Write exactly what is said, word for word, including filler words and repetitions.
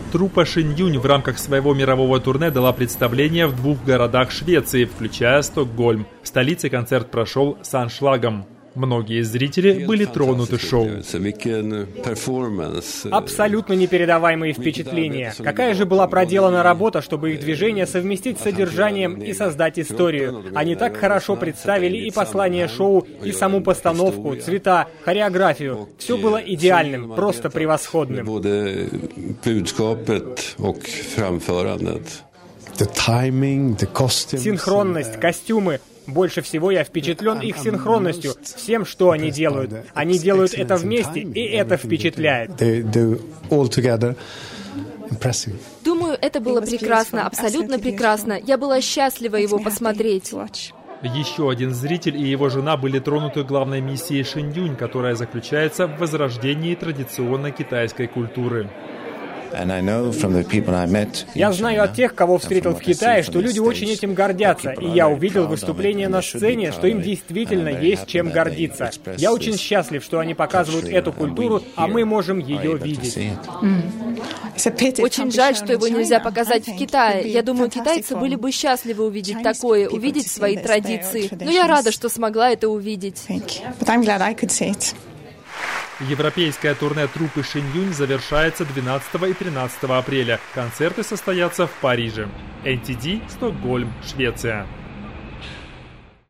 Труппа Шиньюнь в рамках своего мирового турне дала представление в двух городах Швеции, включая Стокгольм. В столице концерт прошел с аншлагом. Многие зрители были тронуты шоу. Абсолютно непередаваемые впечатления. Какая же была проделана работа, чтобы их движения совместить с содержанием и создать историю. Они так хорошо представили и послание шоу, и саму постановку, цвета, хореографию. Все было идеальным, просто превосходным. Синхронность, костюмы. Больше всего я впечатлен их синхронностью, всем, что они делают. Они делают это вместе, и это впечатляет. Думаю, это было прекрасно, абсолютно прекрасно. Я была счастлива его посмотреть. Еще один зритель и его жена были тронуты главной миссией Шиньюнь, которая заключается в возрождении традиционной китайской культуры. Я знаю от тех, кого встретил в Китае, что люди очень этим гордятся, и я увидел выступление на сцене, что им действительно есть чем гордиться. Я очень счастлив, что они показывают эту культуру, а мы можем ее видеть. Очень жаль, что его нельзя показать в Китае. Я думаю, китайцы были бы счастливы увидеть такое, увидеть свои традиции. Но я рада, что смогла это увидеть. Европейское турне труппы Шиньюнь завершается двенадцатого и тринадцатого апреля. Концерты состоятся в Париже. эн ти ди, Стокгольм, Швеция.